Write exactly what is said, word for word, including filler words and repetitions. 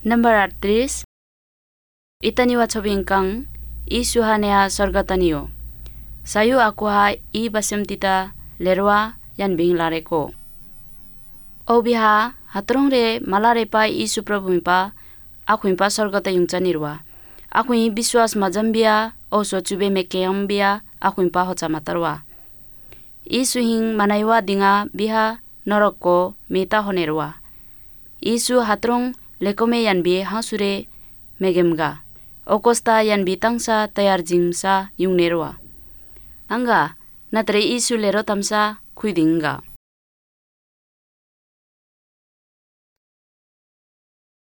Number address itaniwa chobingkang Isu hanea sorgataniyo. Sayu aku ha i basem tita lerwa yan bing lareko. Obiha hatrong re malare pa Isu Prabhu pa aku pa sorgata yungchanirwa. Aku biswas majambia o so chube mekeyambia aku pa hocha matarwa. Isu hing manaiwa dinga biha noroko mita honerwa. Isu hatrong lekome yan bi hasure megemga. Okosta yan bitangsa tayar jingsa yung nerwa. Angga, natre isu lero tamsa kuidingga.